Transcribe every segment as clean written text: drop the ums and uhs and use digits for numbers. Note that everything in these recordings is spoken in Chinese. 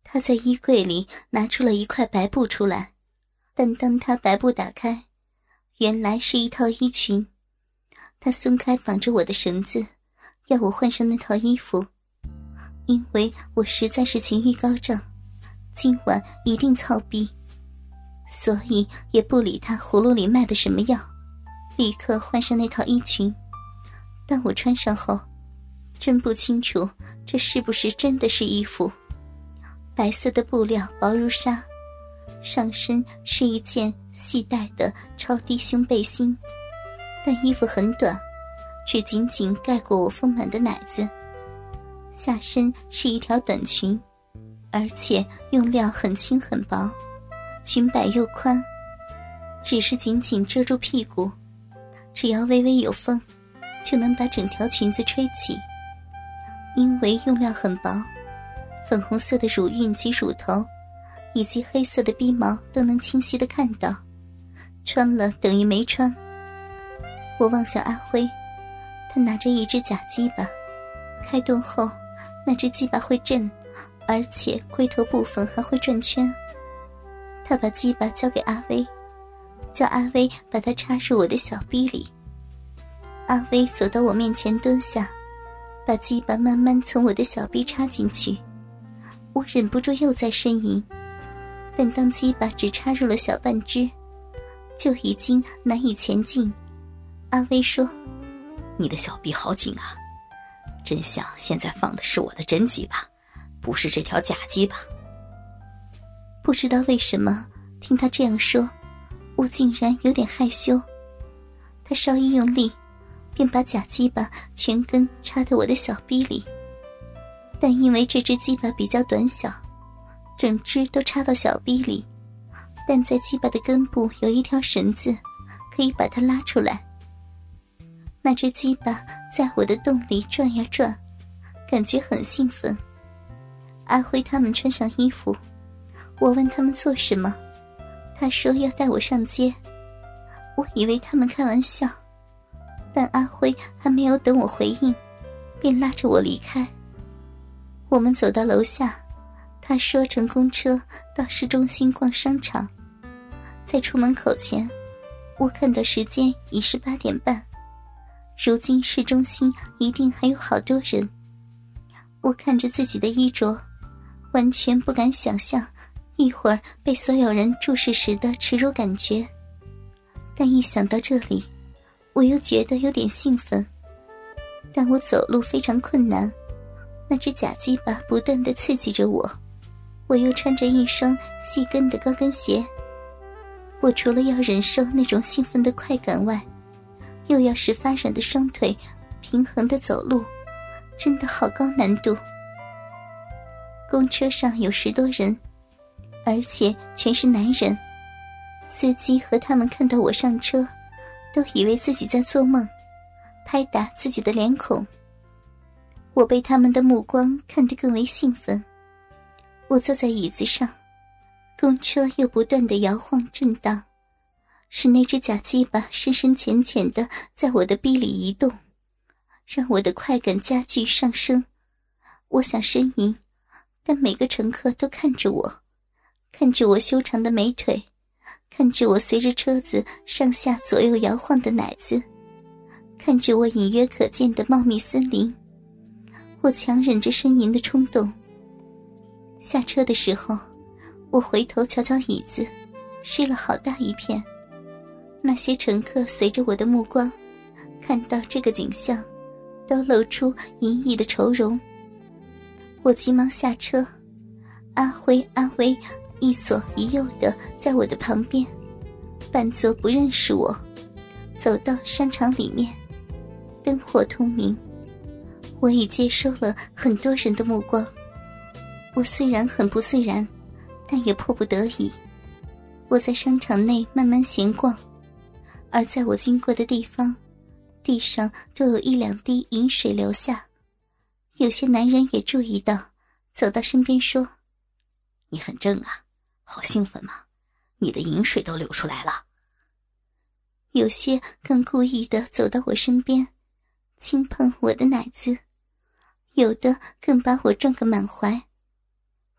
他在衣柜里拿出了一块白布出来，但当他白布打开，原来是一套衣裙。他松开绑着我的绳子，要我换上那套衣服。因为我实在是情欲高涨，今晚一定操逼，所以也不理他葫芦里卖的什么药，立刻换上那套衣裙。当我穿上后，真不清楚这是不是真的是衣服。白色的布料薄如纱，上身是一件细带的超低胸背心，但衣服很短，只仅仅盖过我丰满的奶子。下身是一条短裙，而且用料很轻很薄，裙摆又宽，只是仅仅遮住屁股，只要微微有风，就能把整条裙子吹起。因为用料很薄，粉红色的乳晕及乳头，以及黑色的逼毛都能清晰地看到，穿了等于没穿。我望向阿辉，他拿着一只假鸡巴，开动后那只鸡巴会震，而且龟头部分还会转圈。他把鸡巴交给阿威，叫阿威把它插入我的小逼里。阿威走到我面前蹲下，把鸡巴慢慢从我的小逼插进去。我忍不住又在呻吟，但当鸡巴只插入了小半只，就已经难以前进。阿威说：“ 你的小臂好紧啊，真想现在放的是我的真鸡巴，不是这条假鸡巴。” 不知道为什么，听他这样说，我竟然有点害羞。他稍一用力，便把假鸡巴全根插到我的小臂里。但因为这只鸡巴比较短小，整只都插到小臂里，但在鸡巴的根部有一条绳子，可以把它拉出来。那只鸡巴在我的洞里转呀转，感觉很兴奋。阿辉他们穿上衣服，我问他们做什么，他说要带我上街。我以为他们开玩笑，但阿辉还没有等我回应，便拉着我离开。我们走到楼下，他说乘公车到市中心逛商场。在出门口前，我看到时间已是8点半，如今市中心一定还有好多人。我看着自己的衣着，完全不敢想象一会儿被所有人注视时的耻辱感觉。但一想到这里，我又觉得有点兴奋。但我走路非常困难，那只假鸡巴不断地刺激着我，我又穿着一双细跟的高跟鞋。我除了要忍受那种兴奋的快感外，又要使发软的双腿平衡地走路，真的好高难度。公车上有10多人，而且全是男人。司机和他们看到我上车，都以为自己在做梦，拍打自己的脸孔。我被他们的目光看得更为兴奋。我坐在椅子上，公车又不断地摇晃震荡，使那只假鸡巴深深浅浅地在我的逼里移动，让我的快感加剧上升。我想呻吟，但每个乘客都看着我，看着我修长的美腿，看着我随着车子上下左右摇晃的奶子，看着我隐约可见的茂密森林。我强忍着呻吟的冲动。下车的时候，我回头瞧瞧椅子，湿了好大一片。那些乘客随着我的目光，看到这个景象，都露出淫逸的愁容。我急忙下车，阿辉、阿威一左一右的在我的旁边，扮作不认识我，走到商场里面。灯火通明，我已接收了很多人的目光。我虽然很不自然，但也迫不得已。我在商场内慢慢闲逛，而在我经过的地方，地上都有1、2滴饮水流下。有些男人也注意到，走到身边说：“ 你很正啊，好兴奋嘛，你的饮水都流出来了。” 有些更故意地走到我身边，轻碰我的奶子，有的更把我撞个满怀。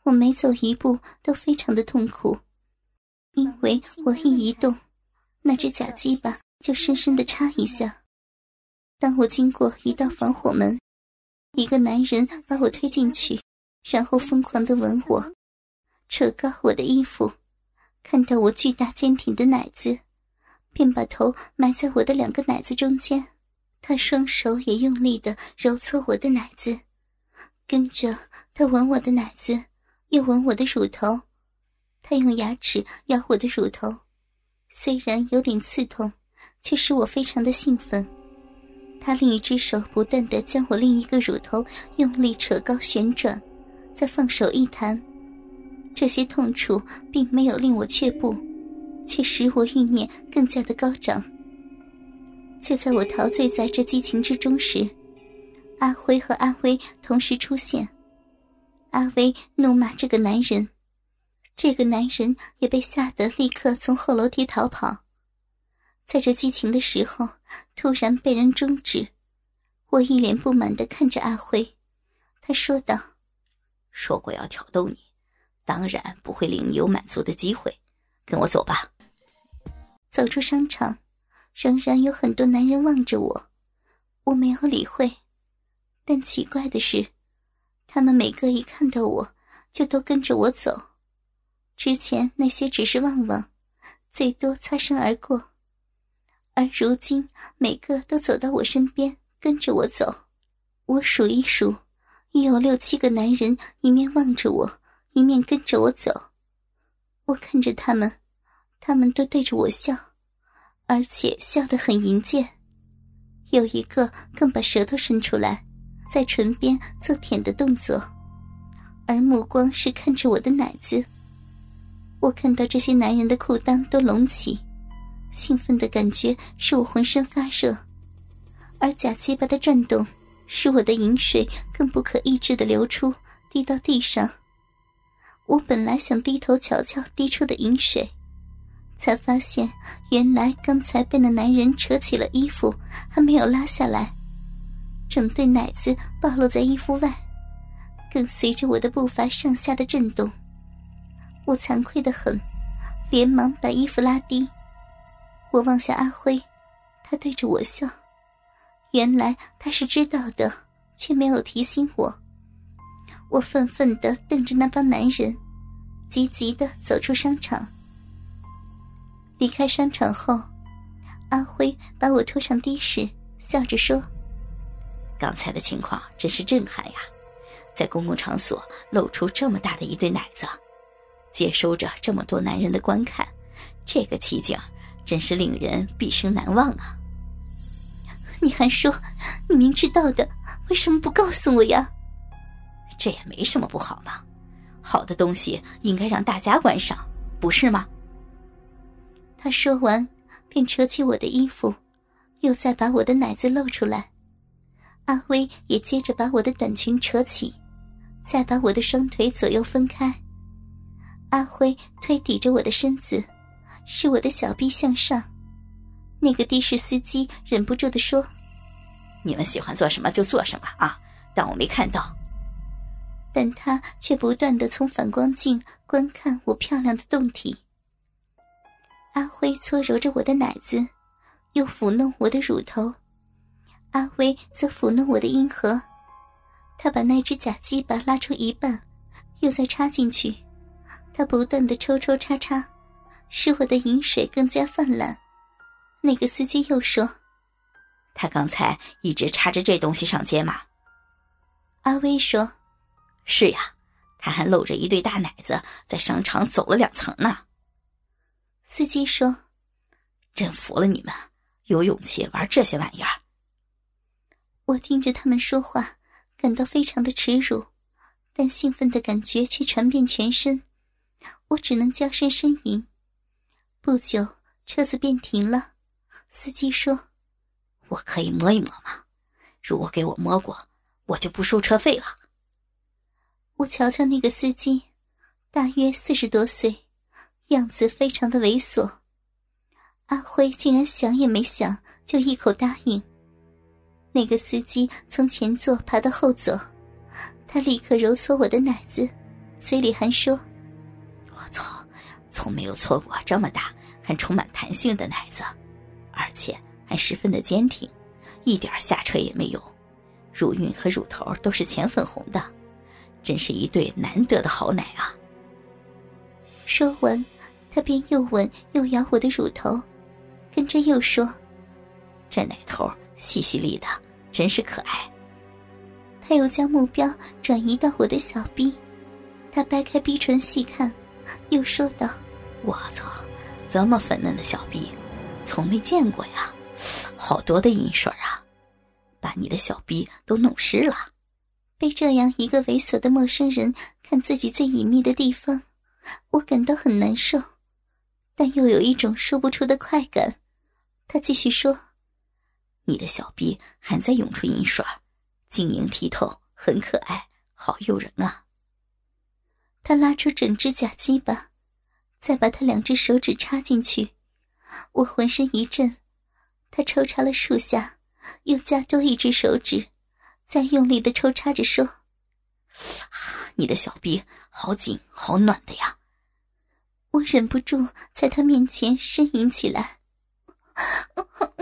我每走一步都非常的痛苦，因为我一移动，那只假鸡巴就深深地插一下。当我经过一道防火门，一个男人把我推进去，然后疯狂地吻我，扯高我的衣服，看到我巨大坚挺的奶子，便把头埋在我的2个奶子中间。他双手也用力地揉搓我的奶子，跟着他吻我的奶子，又吻我的乳头。他用牙齿咬我的乳头，虽然有点刺痛，却使我非常的兴奋。他另一只手不断地将我另一个乳头用力扯高旋转，再放手一弹。这些痛楚并没有令我却步，却使我欲念更加的高涨。就在我陶醉在这激情之中时，阿辉和阿威同时出现。阿威怒骂这个男人，这个男人也被吓得立刻从后楼梯逃跑。在这激情的时候，突然被人终止。我一脸不满地看着阿辉，他说道： 说过要挑逗你，当然不会令你有满足的机会，跟我走吧。 走出商场，仍然有很多男人望着我，我没有理会。但奇怪的是，他们每个一看到我就都跟着我走，之前那些只是望望，最多擦身而过，而如今每个都走到我身边，跟着我走。我数一数，已有6、7个男人一面望着我，一面跟着我走。我看着他们，他们都对着我笑，而且笑得很淫贱。有一个更把舌头伸出来，在唇边做舔的动作，而目光是看着我的奶子。我看到这些男人的裤裆都隆起，兴奋的感觉使我浑身发热，而假鸡巴的转动使我的饮水更不可抑制地流出，滴到地上。我本来想低头瞧瞧滴出的饮水，才发现原来刚才被那男人扯起了衣服，还没有拉下来，整对奶子暴露在衣服外，更随着我的步伐上下的震动。我惭愧得很，连忙把衣服拉低。我望向阿辉，他对着我笑，原来他是知道的，却没有提醒我。我愤愤地瞪着那帮男人，急急地走出商场。离开商场后，阿辉把我拖上的士，笑着说： 刚才的情况真是震撼呀，在公共场所露出这么大的一对奶子，接收着这么多男人的观看，这个奇景真是令人毕生难忘啊。 你还说你明知道的，为什么不告诉我呀？ 这也没什么不好嘛，好的东西应该让大家观赏，不是吗？ 他说完便扯起我的衣服，又再把我的奶子露出来。阿威也接着把我的短裙扯起，再把我的双腿左右分开。阿辉推抵着我的身子，使我的小臂向上。那个的士司机忍不住地说： 你们喜欢做什么就做什么啊，当我没看到。 但他却不断地从反光镜观看我漂亮的胴体。阿辉搓揉着我的奶子，又抚弄我的乳头，阿威则抚弄我的阴核。他把那只假鸡巴拉出一半，又再插进去，他不断地抽抽插插，使我的饮水更加泛滥。那个司机又说： 他刚才一直插着这东西上街吗？ 阿威说： 是呀，他还露着一对大奶子在商场走了2层呢。 司机说： 真服了你们，有勇气玩这些玩意儿。 我听着他们说话，感到非常的耻辱，但兴奋的感觉却传遍全身，我只能娇声呻吟。不久，车子便停了。司机说： 我可以摸一摸吗？如果给我摸过，我就不收车费了。 我瞧瞧那个司机，大约40多岁，样子非常的猥琐。阿辉竟然想也没想就一口答应。那个司机从前座爬到后座，他立刻揉搓我的奶子， 嘴里还说： 我操，从没有搓过这么大还充满弹性的奶子，而且还十分的坚挺，一点下垂也没有，乳晕和乳头都是浅粉红的，真是一对难得的好奶啊。 说完，他便又吻又咬我的乳头，跟着又说： 这奶头细细粒的，真是可爱。 他又将目标转移到我的小臂，他掰开逼唇细看，又说道： 我操，这么粉嫩的小臂从没见过呀，好多的阴水啊，把你的小臂都弄湿了。 被这样一个猥琐的陌生人看自己最隐秘的地方，我感到很难受，但又有一种说不出的快感。他继续说： 你的小臂还在涌出阴水，晶莹剔透，很可爱，好诱人啊。 他拉出整只假鸡巴，再把他2只手指插进去，我浑身一震。他抽插了数下，又加多1只手指，再用力地抽插着说： 你的小臂好紧好暖的呀。 我忍不住在他面前呻吟起来。